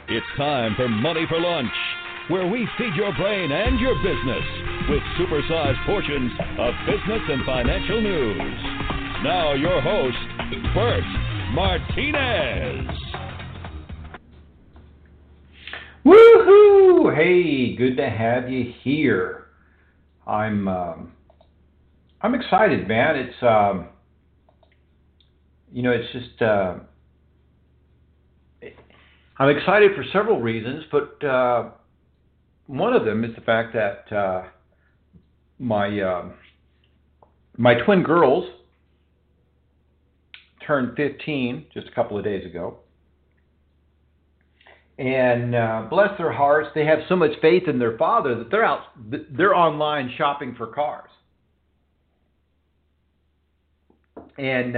It's time for Money for Lunch, where we feed your brain and your business with supersized portions of business and financial news. Now your host, Bert Martinez. Woohoo! Hey, good to have you here. I'm excited, man. It's just I'm excited for several reasons, but one of them is the fact that my twin girls turned 15 just a couple of days ago. And bless their hearts, they have so much faith in their father that they're online shopping for cars. And,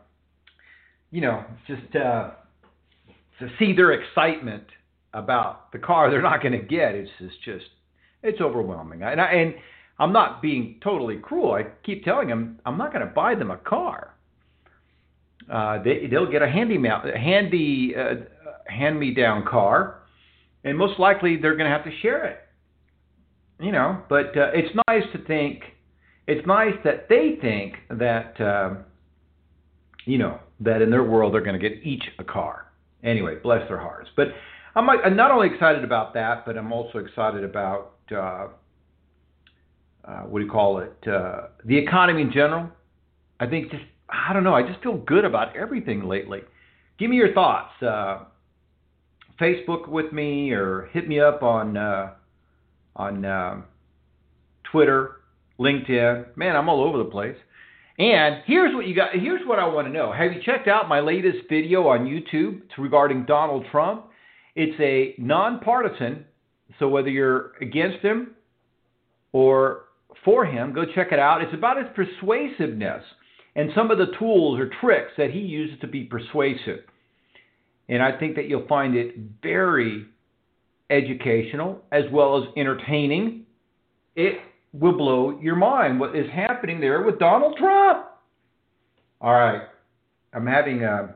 just to see their excitement about the car they're not going to get, it's overwhelming. And I'm not being totally cruel. I keep telling them I'm not going to buy them a car. They'll get a hand-me-down car, and most likely they're going to have to share it. But it's nice to think. It's nice that they think that that in their world they're going to get each a car. Anyway, bless their hearts. But I'm not only excited about that, but I'm also excited about the economy in general. I think I just feel good about everything lately. Give me your thoughts. Facebook with me, or hit me up on Twitter, LinkedIn. Man, I'm all over the place. And here's what I want to know. Have you checked out my latest video on YouTube regarding Donald Trump? It's a nonpartisan, so whether you're against him or for him, go check it out. It's about his persuasiveness and some of the tools or tricks that he uses to be persuasive. And I think that you'll find it very educational as well as entertaining. It will blow your mind what is happening there with Donald Trump. All right. I'm having a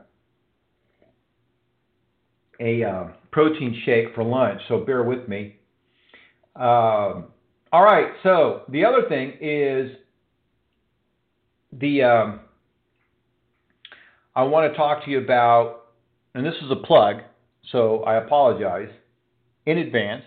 protein shake for lunch, so bear with me. All right. So the other thing is I want to talk to you about, and this is a plug, so I apologize in advance.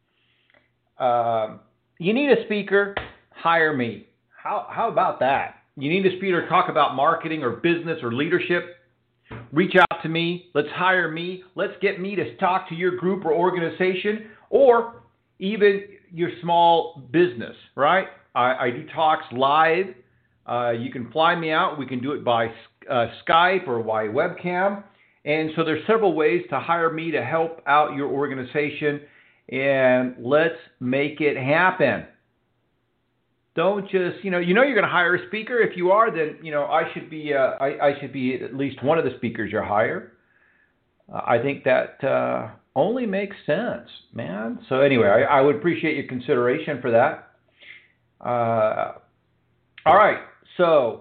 You need a speaker, hire me. How about that? You need a speaker to talk about marketing or business or leadership? Reach out to me. Let's hire me. Let's get me to talk to your group or organization, or even your small business, right? I do talks live. You can fly me out. We can do it by Skype or by webcam. And so there's several ways to hire me to help out your organization, and let's make it happen. Don't just, you're going to hire a speaker. If you are, then, I should be at least one of the speakers you hire. I think that only makes sense, man. So anyway, I would appreciate your consideration for that. All right. So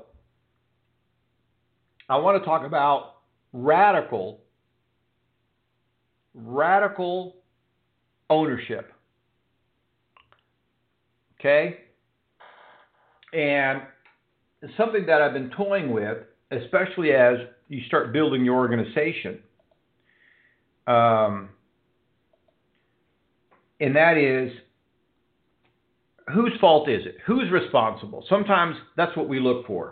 I want to talk about radical ownership. Okay? And it's something that I've been toying with, especially as you start building your organization. And that is, whose fault is it? Who's responsible? Sometimes that's what we look for.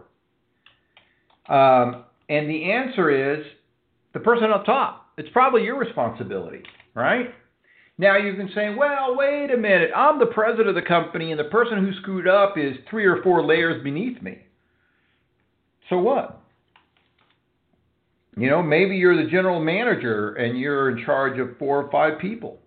And the answer is the person up top. It's probably your responsibility, right? Now you can say, well, wait a minute. I'm the president of the company, and the person who screwed up is 3 or 4 layers beneath me. So what? Maybe you're the general manager and you're in charge of 4 or 5 people.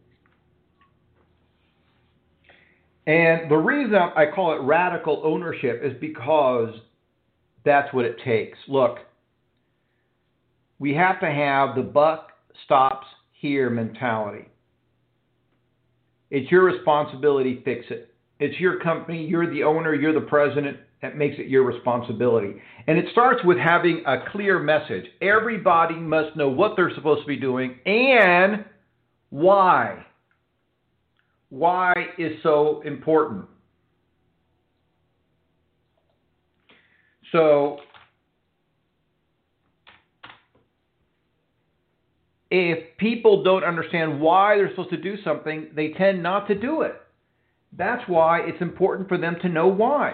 And the reason I call it radical ownership is because that's what it takes. Look, we have to have the buck stops here mentality. It's your responsibility, fix it. It's your company, you're the owner, you're the president. That makes it your responsibility. And it starts with having a clear message. Everybody must know what they're supposed to be doing and Why? Why is so important? So, if people don't understand why they're supposed to do something, they tend not to do it. That's why it's important for them to know why.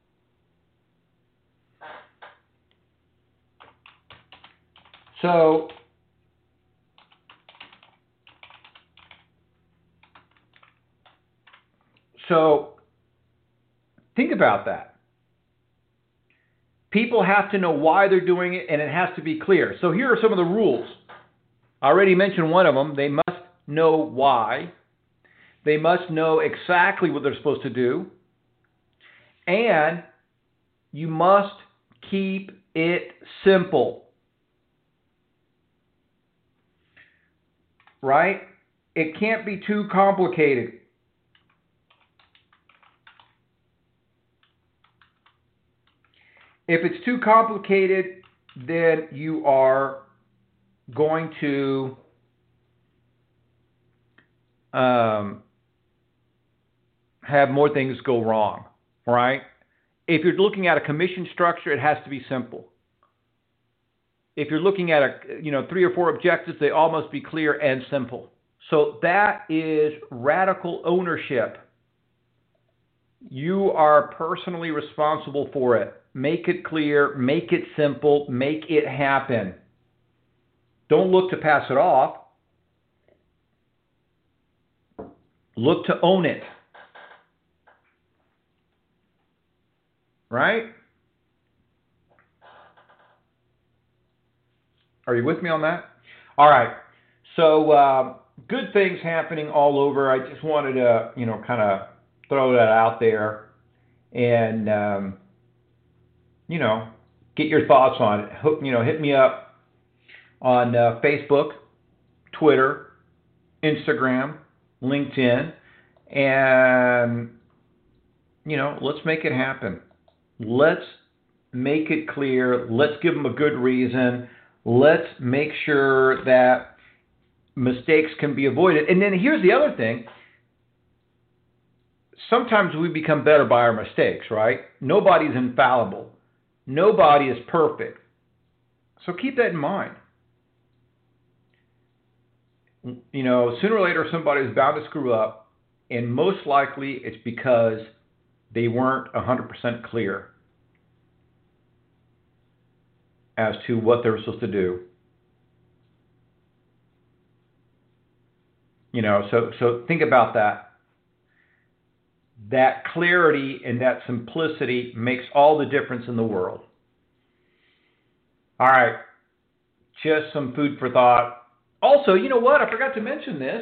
So, think about that. People have to know why they're doing it, and it has to be clear. So here are some of the rules. I already mentioned one of them. They must know why. They must know exactly what they're supposed to do. And you must keep it simple. Right? It can't be too complicated. If it's too complicated, then you are going to have more things go wrong, right? If you're looking at a commission structure, it has to be simple. If you're looking at 3 or 4 objectives, they all must be clear and simple. So that is radical ownership. You are personally responsible for it. Make it clear, make it simple, make it happen. Don't look to pass it off. Look to own it. Right? Are you with me on that? All right. So good things happening all over. I just wanted to, kind of throw that out there and, get your thoughts on it. Hit me up on Facebook, Twitter, Instagram, LinkedIn, and, let's make it happen. Let's make it clear. Let's give them a good reason. Let's make sure that mistakes can be avoided. And then here's the other thing. Sometimes we become better by our mistakes, right? Nobody's infallible. Nobody is perfect. So keep that in mind. Sooner or later somebody is bound to screw up, and most likely it's because they weren't 100% clear as to what they were supposed to do. So think about that. That clarity and that simplicity makes all the difference in the world. All right. Just some food for thought. Also, you know what? I forgot to mention this.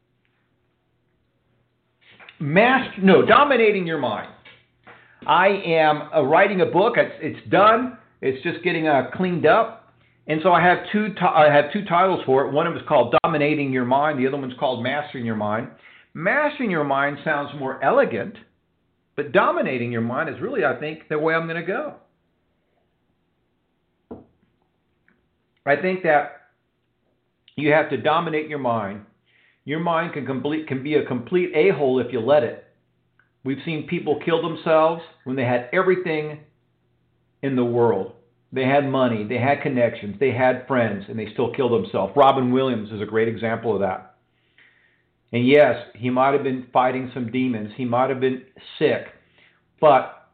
Dominating your mind. I am writing a book. It's done. It's just getting cleaned up. And so I have two titles for it. One of them is called Dominating Your Mind. The other one's called Mastering Your Mind. Mastering your mind sounds more elegant, but dominating your mind is really, I think, the way I'm going to go. I think that you have to dominate your mind. Your mind can be a complete a-hole if you let it. We've seen people kill themselves when they had everything in the world. They had money, they had connections, they had friends, and they still killed themselves. Robin Williams is a great example of that. And yes, he might have been fighting some demons. He might have been sick. But,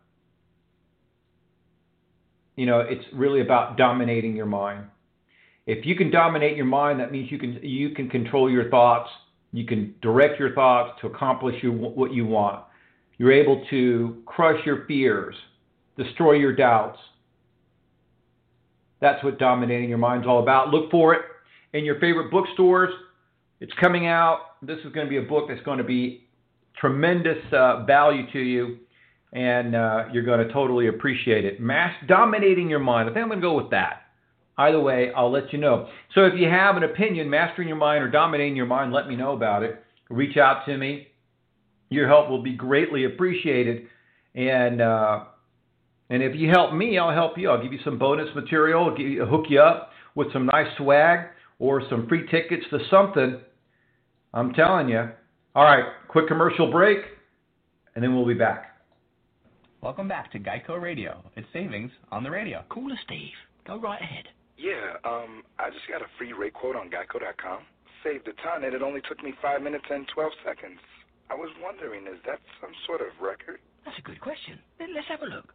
it's really about dominating your mind. If you can dominate your mind, that means you can control your thoughts. You can direct your thoughts to accomplish what you want. You're able to crush your fears, destroy your doubts. That's what dominating your mind is all about. Look for it in your favorite bookstores. It's coming out. This is going to be a book that's going to be tremendous value to you, and you're going to totally appreciate it. Dominating your mind. I think I'm going to go with that. Either way, I'll let you know. So if you have an opinion, mastering your mind or dominating your mind, let me know about it. Reach out to me. Your help will be greatly appreciated. And if you help me, I'll help you. I'll give you some bonus material, hook you up with some nice swag or some free tickets to something I'm telling you. All right, quick commercial break, and then we'll be back. Welcome back to Geico Radio. It's savings on the radio. Caller Steve, go right ahead. Yeah, I just got a free rate quote on Geico.com. Saved a ton, and it only took me 5 minutes and 12 seconds. I was wondering, is that some sort of record? That's a good question. Let's have a look.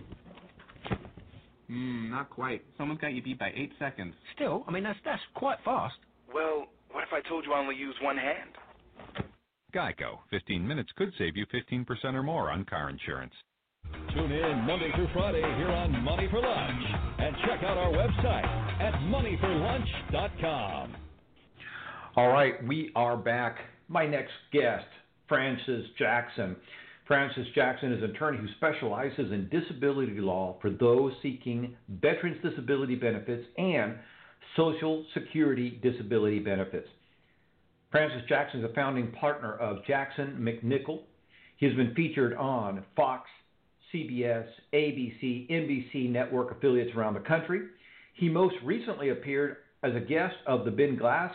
Not quite. Someone's got you beat by 8 seconds. Still, I mean, that's quite fast. Well, what if I told you I only use one hand? Geico. 15 minutes could save you 15% or more on car insurance. Tune in Monday through Friday here on Money for Lunch. And check out our website at moneyforlunch.com. All right, we are back. My next guest, Francis Jackson. Francis Jackson is an attorney who specializes in disability law for those seeking veterans disability benefits and Social Security disability benefits. Francis Jackson is a founding partner of Jackson McNichol. He has been featured on Fox, CBS, ABC, NBC network affiliates around the country. He most recently appeared as a guest of Ben Glass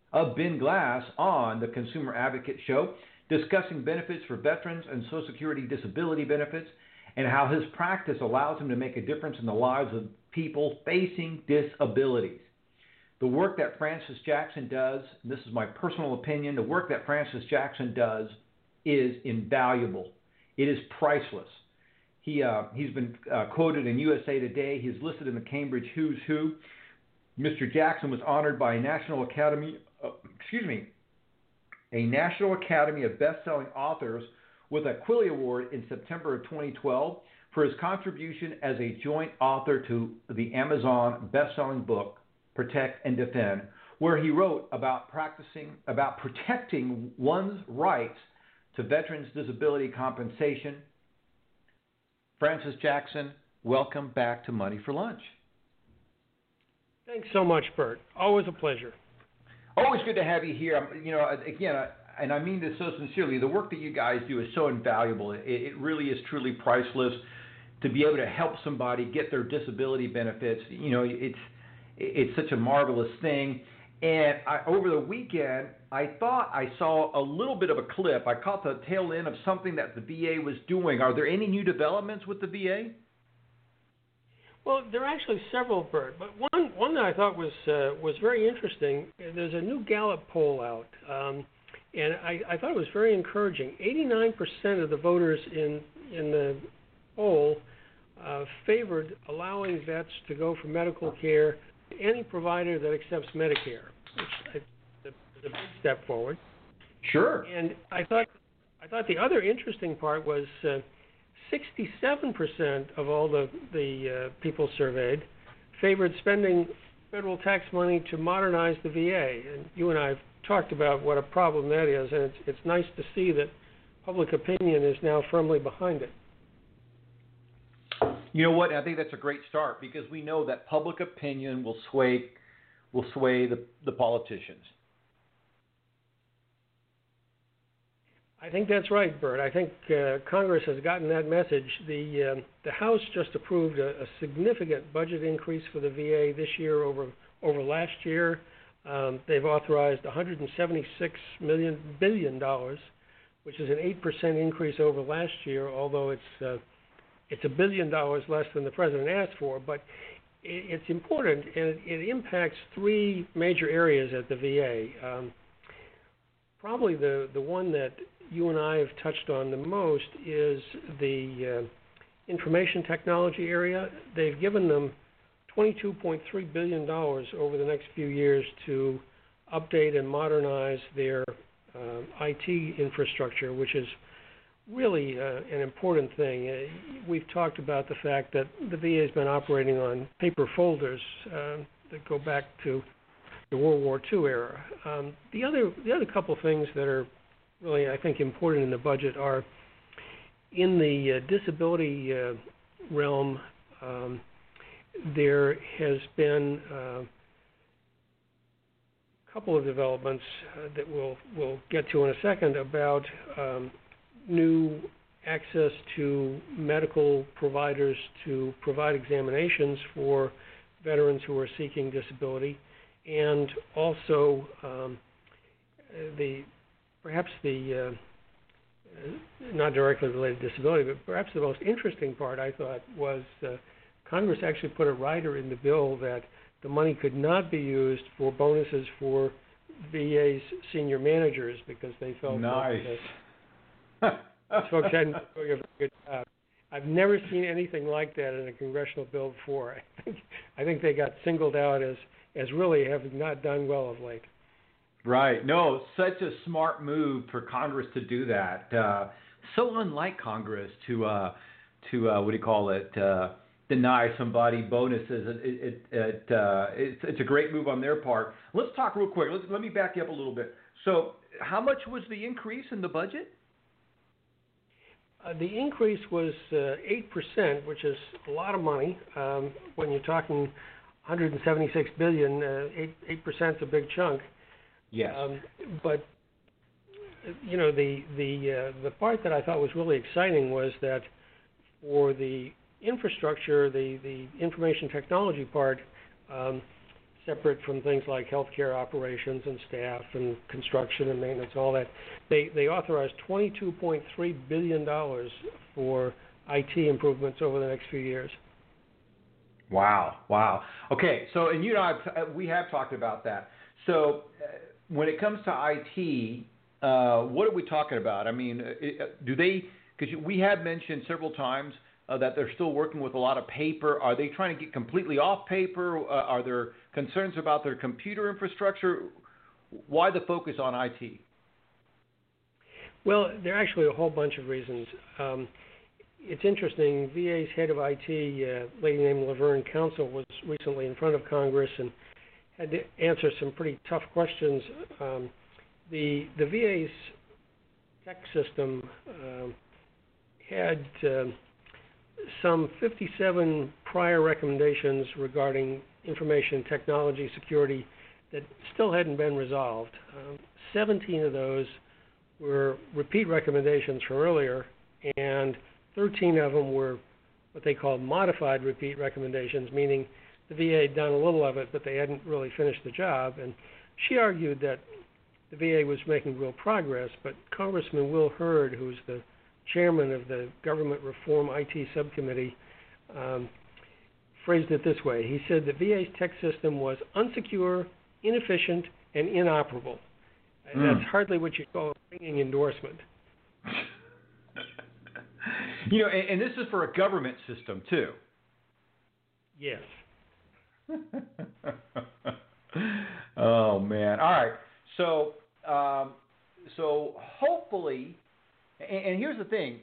on the Consumer Advocate Show, discussing benefits for veterans and Social Security disability benefits and how his practice allows him to make a difference in the lives of people facing disabilities. The work that Francis Jackson does, and this is my personal opinion, the work that Francis Jackson does is invaluable. It is priceless. He's been quoted in USA Today. He's listed in the Cambridge Who's Who. Mr. Jackson was honored by a National Academy of Best-Selling Authors with a Quilly Award in September of 2012 for his contribution as a joint author to the Amazon best-selling book, Protect and Defend, where he wrote about protecting one's rights to veterans' disability compensation. Francis Jackson, welcome back to Money for Lunch. Thanks so much, Bert. Always a pleasure. Always good to have you here. And I mean this so sincerely, the work that you guys do is so invaluable. It really is truly priceless to be able to help somebody get their disability benefits. It's such a marvelous thing. And over the weekend, I thought I saw a little bit of a clip. I caught the tail end of something that the VA was doing. Are there any new developments with the VA? Well, there are actually several, Bert, but one that I thought was very interesting. There's a new Gallup poll out, and I thought it was very encouraging. 89% of the voters in the poll favored allowing vets to go for medical care to any provider that accepts Medicare, which is a big step forward. Sure. And I thought the other interesting part was 67% of all the people surveyed favored spending federal tax money to modernize the VA. And you and I have talked about what a problem that is, and it's nice to see that public opinion is now firmly behind it. You know what? I think that's a great start because we know that public opinion will sway the politicians. I think that's right, Bert. I think Congress has gotten that message. The House just approved a significant budget increase for the VA this year over last year. They've authorized $176 billion, which is an 8% increase over last year, although it's $1 billion less than the president asked for. But it's important, and it impacts three major areas at the VA. Probably the one that you and I have touched on the most is the information technology area. They've given them $22.3 billion over the next few years to update and modernize their IT infrastructure, which is really an important thing. We've talked about the fact that the VA has been operating on paper folders that go back to the World War II era. The other couple things that are really, I think, important in the budget are in the disability realm. There has been a couple of developments that we'll get to in a second about new access to medical providers to provide examinations for veterans who are seeking disability, and also perhaps the not directly related to disability, but perhaps the most interesting part I thought was Congress actually put a rider in the bill that the money could not be used for bonuses for VA's senior managers because they felt that folks hadn't done a very good job. I've never seen anything like that in a congressional bill before. I think they got singled out as really having not done well of late. Right. No, such a smart move for Congress to do that. So unlike Congress to what do you call it? Deny somebody bonuses. It's a great move on their part. Let's talk real quick. Let me back you up a little bit. So, how much was the increase in the budget? The increase was 8%, which is a lot of money. When you're talking $176 billion, 8% is a big chunk. Yes. But you know, the part that I thought was really exciting was that for the infrastructure, the information technology part, separate from things like healthcare operations and staff and construction and maintenance, all that, they authorized $22.3 billion for IT improvements over the next few years. Wow. Okay, so and you and I, we have talked about that. So when it comes to IT, what are we talking about? I mean, do they? Because we have mentioned several times that they're still working with a lot of paper. Are they trying to get completely off paper? Are there concerns about their computer infrastructure? Why the focus on IT? Well, there are actually a whole bunch of reasons. It's interesting. VA's head of IT, a lady named Laverne Council, was recently in front of Congress and had to answer some pretty tough questions. The VA's tech system had some 57 prior recommendations regarding information technology security that still hadn't been resolved. 17 of those were repeat recommendations from earlier, and 13 of them were what they called modified repeat recommendations, meaning the VA had done a little of it, but they hadn't really finished the job. And she argued that the VA was making real progress, but Congressman Will Hurd, who's the chairman of the Government Reform IT Subcommittee, phrased it this way. He said the VA's tech system was unsecure, inefficient, and inoperable. That's hardly what you call a ringing endorsement. You know, and this is for a government system, too. Yes. Oh, man. All right. So hopefully, and here's the thing,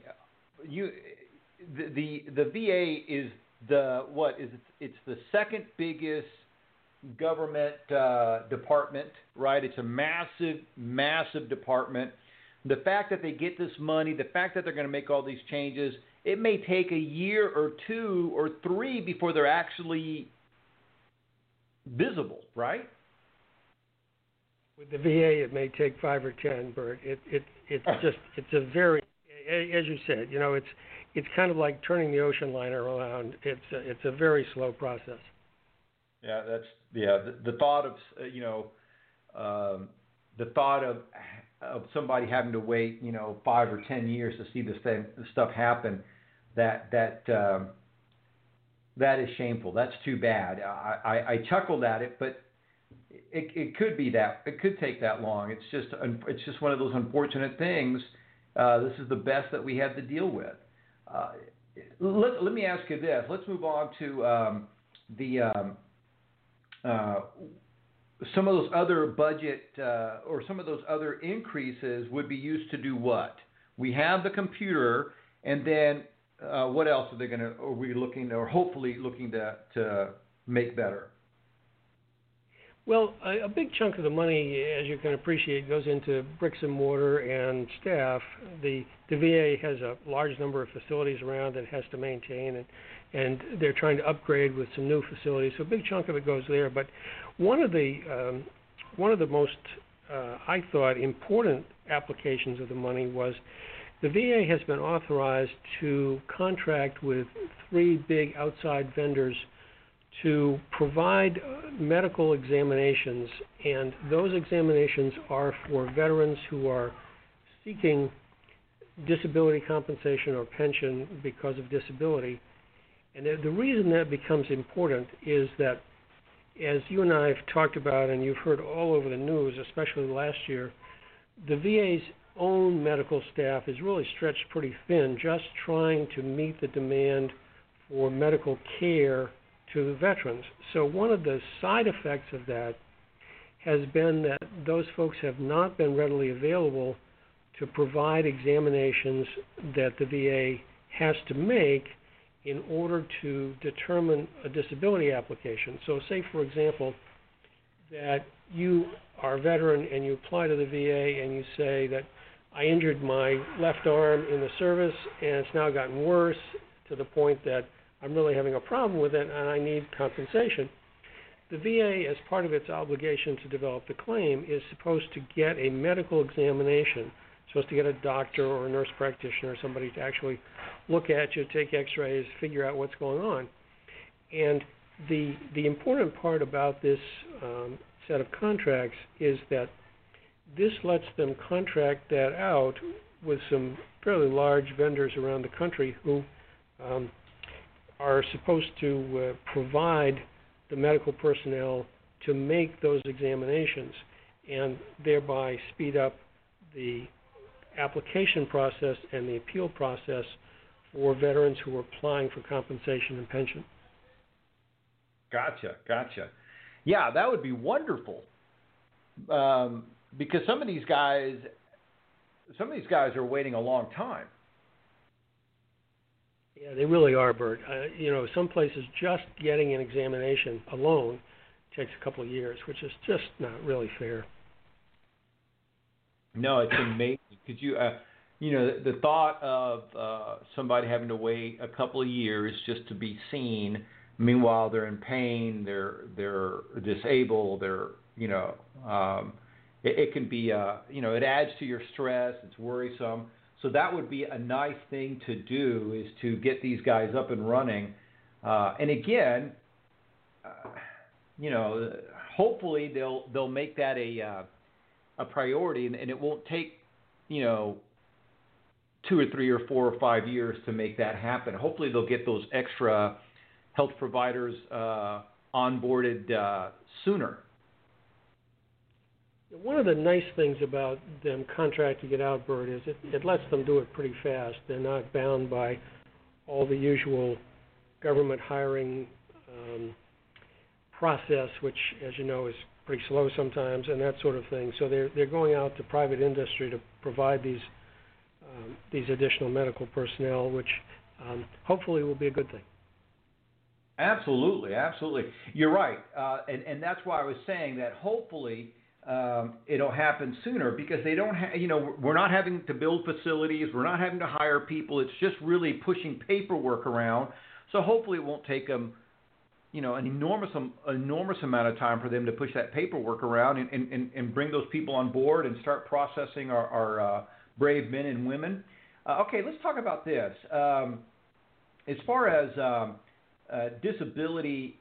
the VA is it's the second biggest government department, right? It's a massive department. The fact that they get this money, the fact that they're going to make all these changes, it may take a year or 2 or 3 before they're actually visible, right? With the VA, it may take 5 or 10, Bert. It's a very, as you said, you know, it's kind of like turning the ocean liner around. It's a very slow process. Yeah, the thought of of somebody having to wait 5 or 10 years to see this stuff happen, that is shameful. That's too bad. I chuckled at it, but it could be that it could take that long. It's just one of those unfortunate things. This is the best that we have to deal with. Let me ask you this. Let's move on to some of those other budget or some of those other increases would be used to do what? We have the computer, and then what else are we looking or hopefully looking to make better? Well, a big chunk of the money, as you can appreciate, goes into bricks and mortar and staff. The VA has a large number of facilities around that it has to maintain, and they're trying to upgrade with some new facilities. So a big chunk of it goes there. But one of the most, I thought, important applications of the money was the VA has been authorized to contract with 3 big outside vendors to provide medical examinations, and those examinations are for veterans who are seeking disability compensation or pension because of disability. And the reason that becomes important is that, as you and I have talked about and you've heard all over the news, especially last year, the VA's own medical staff is really stretched pretty thin just trying to meet the demand for medical care to the veterans. So one of the side effects of that has been that those folks have not been readily available to provide examinations that the VA has to make in order to determine a disability application. So say, for example, that you are a veteran and you apply to the VA and you say that I injured my left arm in the service and it's now gotten worse to the point that I'm really having a problem with it and I need compensation. The VA, as part of its obligation to develop the claim, is supposed to get a medical examination, supposed to get a doctor or a nurse practitioner or somebody to actually look at you, take x-rays, figure out what's going on. And the important part about this set of contracts is that this lets them contract that out with some fairly large vendors around the country who are supposed to provide the medical personnel to make those examinations and thereby speed up the application process and the appeal process for veterans who are applying for compensation and pension. Gotcha. Yeah, that would be wonderful. Because some of these guys are waiting a long time. Yeah, they really are, Bert. Some places just getting an examination alone takes a couple of years, which is just not really fair. No, it's amazing because the thought of somebody having to wait a couple of years just to be seen. Meanwhile, they're in pain, they're disabled, it can be it adds to your stress. It's worrisome. So that would be a nice thing to do, is to get these guys up and running. And again, hopefully they'll make that a priority, and it won't take 2 or 3 or 4 or 5 years to make that happen. Hopefully they'll get those extra health providers onboarded sooner. One of the nice things about them contracting it out, Bert, is it lets them do it pretty fast. They're not bound by all the usual government hiring process, which, as you know, is pretty slow sometimes, and that sort of thing. So they're going out to private industry to provide these additional medical personnel, which hopefully will be a good thing. Absolutely. You're right, and that's why I was saying that hopefully it'll happen sooner, because they don't we're not having to build facilities, we're not having to hire people. It's just really pushing paperwork around. So hopefully it won't take them an enormous amount of time for them to push that paperwork around and bring those people on board and start processing our brave men and women. Okay, let's talk about this. As far as disability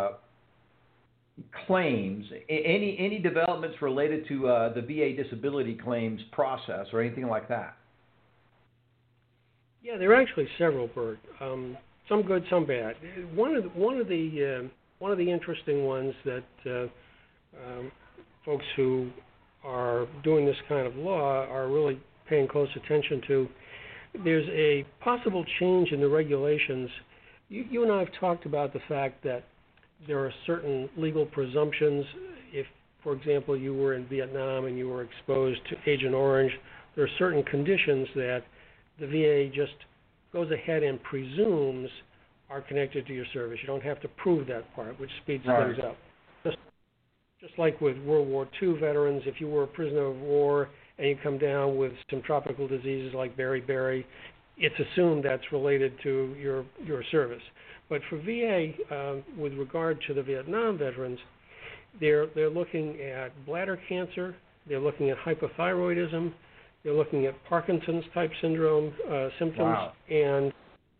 claims, any developments related to the VA disability claims process or anything like that? Yeah, there are actually several, Bert. Some good, some bad. One of the interesting ones that folks who are doing this kind of law are really paying close attention to. There's a possible change in the regulations. You and I have talked about the fact that there are certain legal presumptions. If, for example, you were in Vietnam and you were exposed to Agent Orange, there are certain conditions that the VA just goes ahead and presumes are connected to your service. You don't have to prove that part, which speeds things up. Just like with World War II veterans, if you were a prisoner of war and you come down with some tropical diseases like beriberi, it's assumed that's related to your service. But for VA, with regard to the Vietnam veterans, they're looking at bladder cancer, they're looking at hypothyroidism, they're looking at Parkinson's type syndrome symptoms, Wow. and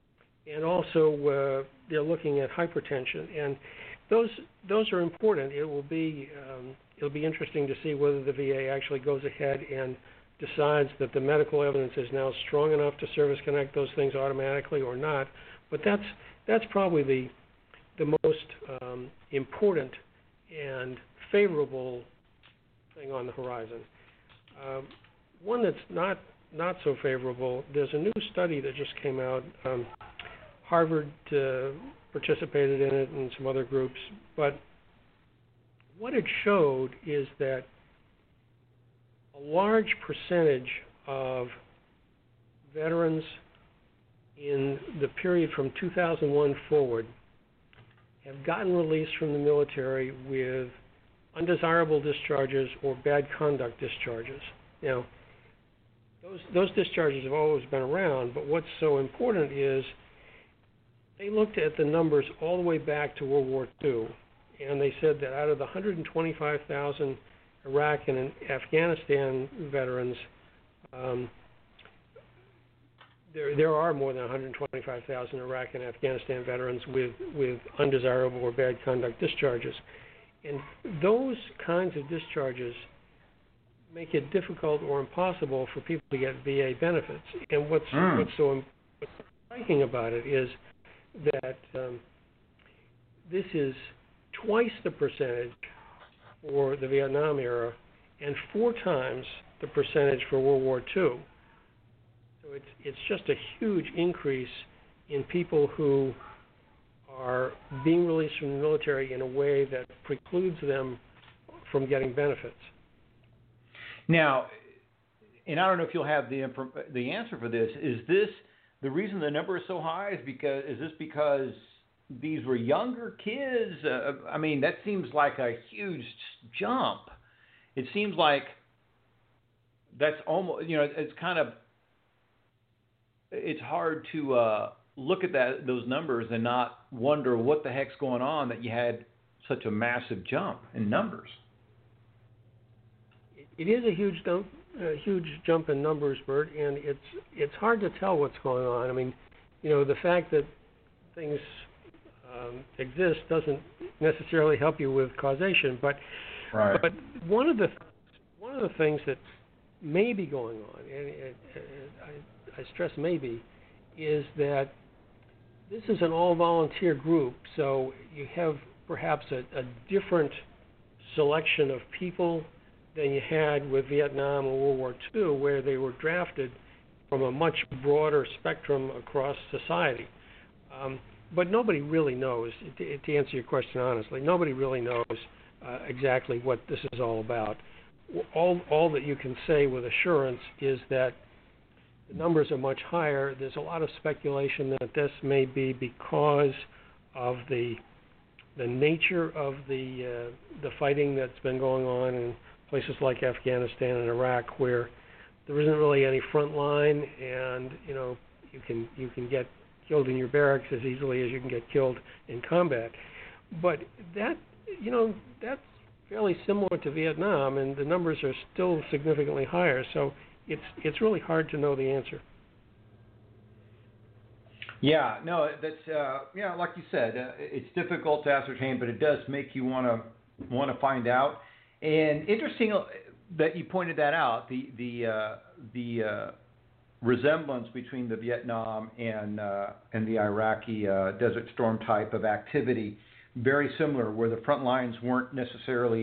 and also they're looking at hypertension, and those are important. It'll be interesting to see whether the VA actually goes ahead and decides that the medical evidence is now strong enough to service connect those things automatically or not. But that's probably the most important and favorable thing on the horizon. One that's not so favorable, there's a new study that just came out. Harvard participated in it and some other groups, but what it showed is that a large percentage of veterans in the period from 2001 forward have gotten released from the military with undesirable discharges or bad conduct discharges. Now, those discharges have always been around, but what's so important is they looked at the numbers all the way back to World War II, and they said that out of the 125,000 Iraq and Afghanistan veterans, there are more than 125,000 Iraq and Afghanistan veterans with undesirable or bad conduct discharges. And those kinds of discharges make it difficult or impossible for people to get VA benefits. And what's so striking about it is that this is twice the percentage for the Vietnam era and 4 times the percentage for World War II. So it's just a huge increase in people who are being released from the military in a way that precludes them from getting benefits. Now, and I don't know if you'll have the answer for this. Is this the reason the number is so high? Is this because these were younger kids? I mean, that seems like a huge jump. It seems like that's almost, it's kind of, it's hard to look at those numbers and not wonder what the heck's going on that you had such a massive jump in numbers. It is a huge jump in numbers, Bert, and it's hard to tell what's going on. I mean, the fact that things exist doesn't necessarily help you with causation, but right. But one of the things that may be going on, and I stress maybe, is that this is an all-volunteer group, so you have perhaps a different selection of people than you had with Vietnam or World War II, where they were drafted from a much broader spectrum across society. But nobody really knows, to answer your question honestly, nobody really knows exactly what this is all about. All that you can say with assurance is that the numbers are much higher. There's a lot of speculation that this may be because of the nature of the fighting that's been going on in places like Afghanistan and Iraq, where there isn't really any front line, and you can get killed in your barracks as easily as you can get killed in combat. But that's fairly similar to Vietnam, and the numbers are still significantly higher. So it's really hard to know the answer. Yeah, no, that's like you said, it's difficult to ascertain, but it does make you want to find out. And interesting that you pointed that out, the resemblance between the Vietnam and the Iraqi Desert Storm type of activity, very similar, where the front lines weren't necessarily,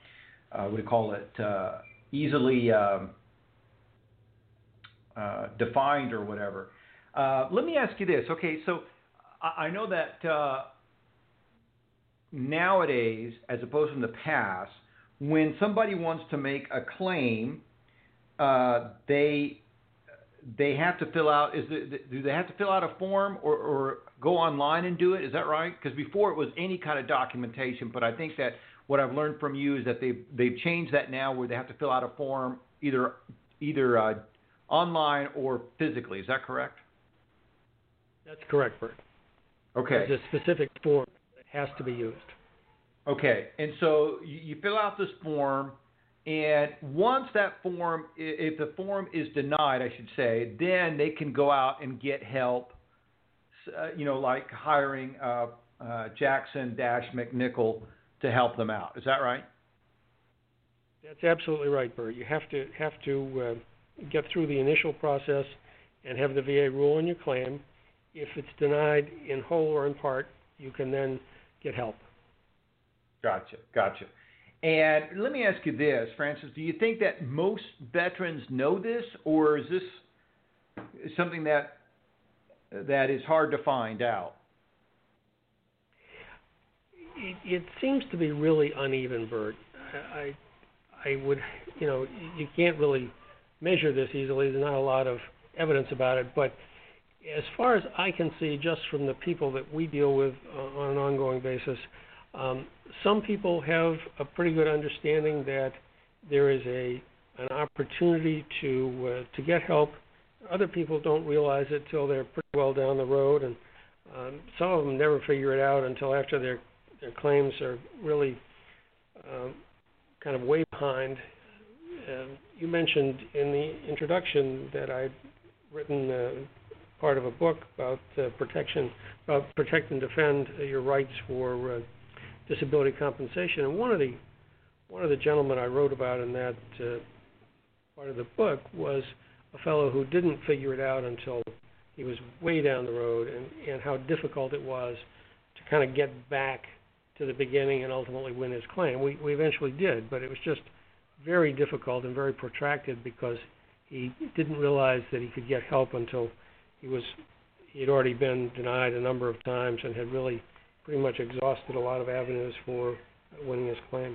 easily defined or whatever. Let me ask you this. Okay, so I know that nowadays, as opposed to in the past, when somebody wants to make a claim, they have to fill out. Do they have to fill out a form or go online and do it? Is that right? Because before it was any kind of documentation, but I think that what I've learned from you is that they've changed that now, where they have to fill out a form either online or physically. Is that correct? That's correct, Bert. Okay. There's a specific form that has to be used. Okay, and so you fill out this form, and once that form, if the form is denied, I should say, then they can go out and get help like hiring Jackson-McNichol to help them out. Is that right? That's absolutely right, Bert. You have to get through the initial process and have the VA rule on your claim. If it's denied in whole or in part, you can then get help. Gotcha. And let me ask you this, Francis. Do you think that most veterans know this, or is this something that is hard to find out? It seems to be really uneven, Bert. I would, you can't really measure this easily. There's not a lot of evidence about it. But as far as I can see, just from the people that we deal with on an ongoing basis, some people have a pretty good understanding that there is an opportunity to get help. Other people don't realize it till they're pretty well down the road, and some of them never figure it out until after their claims are really kind of way behind. You mentioned in the introduction that I'd written part of a book about protect and defend your rights for disability compensation, and one of the gentlemen I wrote about in that part of the book was a fellow who didn't figure it out until he was way down the road, and how difficult it was to kind of get back to the beginning and ultimately win his claim. We eventually did, but it was just very difficult and very protracted because he didn't realize that he could get help until he'd already been denied a number of times and had really pretty much exhausted a lot of avenues for winning his claim.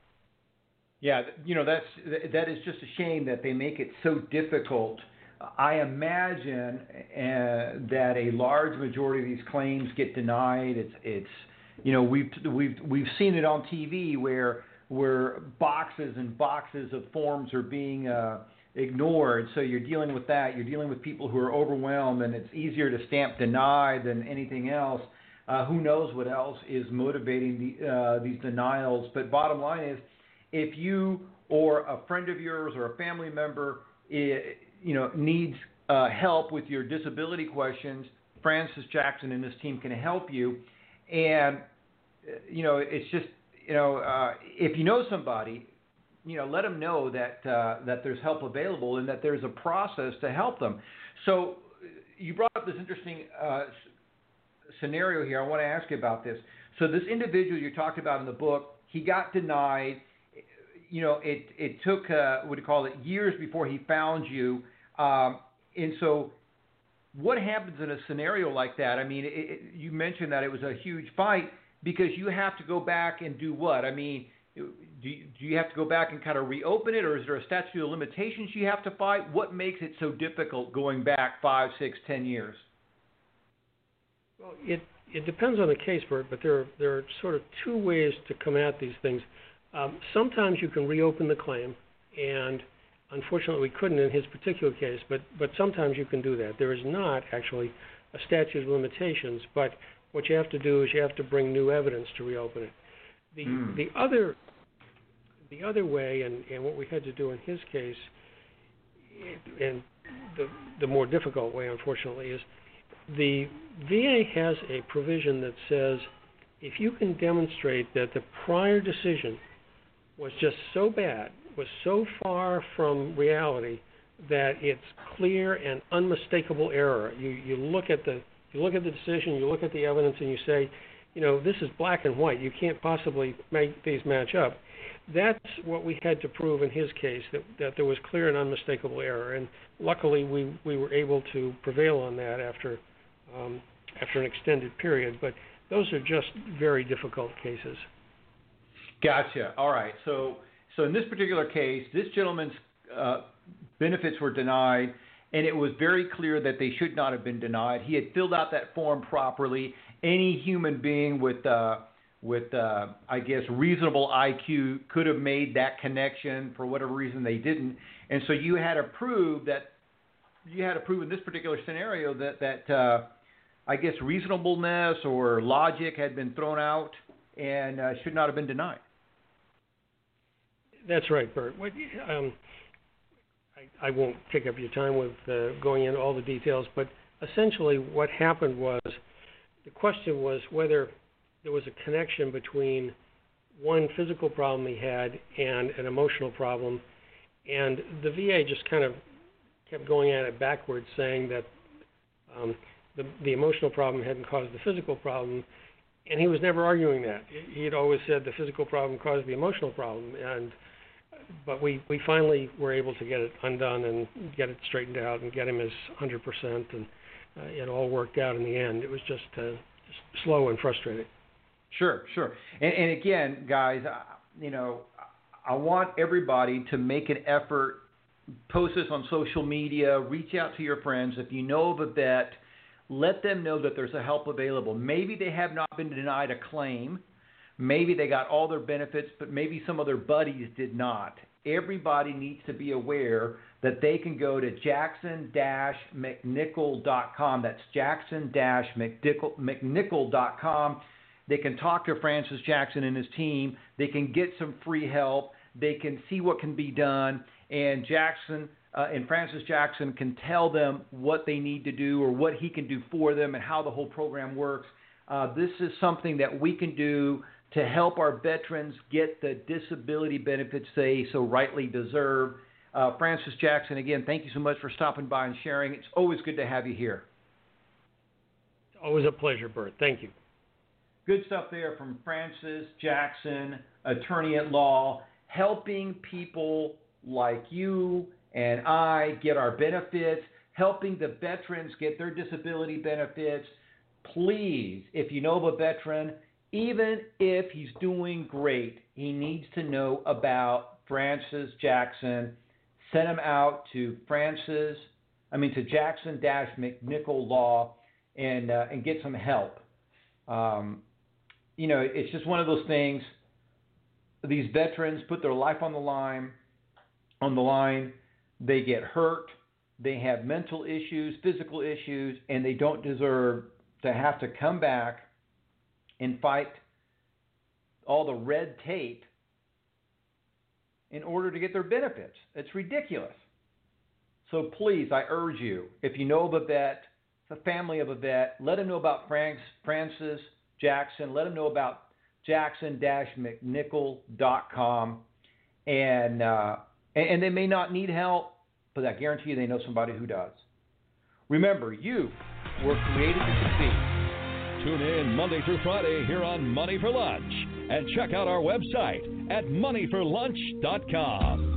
Yeah, that is just a shame that they make it so difficult. I imagine that a large majority of these claims get denied. It's we've seen it on TV where boxes and boxes of forms are being ignored. So you're dealing with that. You're dealing with people who are overwhelmed, and it's easier to stamp denied than anything else. Who knows what else is motivating these denials? But bottom line is, if you or a friend of yours or a family member, needs help with your disability questions, Francis Jackson and his team can help you. And it's just if you know somebody, let them know that there's help available and that there's a process to help them. So you brought up this interesting scenario here. I want to ask you about this. So this individual you talked about in the book, he got denied. It took years before he found you. And so what happens in a scenario like that? I mean, you mentioned that it was a huge fight because you have to go back and do what? I mean, do you have to go back and kind of reopen it, or is there a statute of limitations you have to fight? What makes it so difficult going back 5, 6, 10 years? Well, it depends on the case, Bert, but there are sort of two ways to come at these things. Sometimes you can reopen the claim, and unfortunately we couldn't in his particular case, but sometimes you can do that. There is not actually a statute of limitations, but what you have to do is you have to bring new evidence to reopen it. The other way, and what we had to do in his case, and the more difficult way, unfortunately, is the VA has a provision that says if you can demonstrate that the prior decision was just so bad, was so far from reality that it's clear and unmistakable error. You look at the decision, you look at the evidence, and you say, this is black and white. You can't possibly make these match up. That's what we had to prove in his case, that there was clear and unmistakable error. And luckily, we were able to prevail on that after an extended period. But those are just very difficult cases. Gotcha. All right. So in this particular case, this gentleman's benefits were denied, and it was very clear that they should not have been denied. He had filled out that form properly. Any human being with reasonable IQ could have made that connection. For whatever reason, they didn't. And so you had to prove in this particular scenario that reasonableness or logic had been thrown out and should not have been denied. That's right, Bert. I won't take up your time with going into all the details, but essentially what happened was, the question was whether there was a connection between one physical problem he had and an emotional problem, and the VA just kind of kept going at it backwards, saying that the emotional problem hadn't caused the physical problem, and he was never arguing that. He had always said the physical problem caused the emotional problem, but we finally were able to get it undone and get it straightened out and get him his 100%, and it all worked out in the end. It was just slow and frustrating. Sure. And again, guys, I want everybody to make an effort, post this on social media, reach out to your friends. If you know of a vet, let them know that there's a help available. Maybe they have not been denied a claim. Maybe they got all their benefits, but maybe some of their buddies did not. Everybody needs to be aware that they can go to jackson-mcnichol.com. That's jackson-mcnichol.com. They can talk to Francis Jackson and his team. They can get some free help. They can see what can be done. And Jackson and Francis Jackson can tell them what they need to do or what he can do for them and how the whole program works. This is something that we can do to help our veterans get the disability benefits they so rightly deserve. Francis Jackson, again, thank you so much for stopping by and sharing. It's always good to have you here. Always a pleasure, Bert. Thank you. Good stuff there from Francis Jackson, attorney at law, helping people like you and I get our benefits, helping the veterans get their disability benefits. Please, if you know of a veteran, even if he's doing great, he needs to know about Francis Jackson. Send him out to Jackson-McNichol Law and get some help. It's just one of those things. These veterans put their life on the line. They get hurt. They have mental issues, physical issues, and they don't deserve to have to come back and fight all the red tape in order to get their benefits. It's ridiculous. So please, I urge you, if you know of a vet, the family of a vet, let them know about Francis Jackson. Let them know about jackson-mcnichol.com. And they may not need help, but I guarantee you they know somebody who does. Remember, you were created to succeed. Tune in Monday through Friday here on Money for Lunch and check out our website at moneyforlunch.com.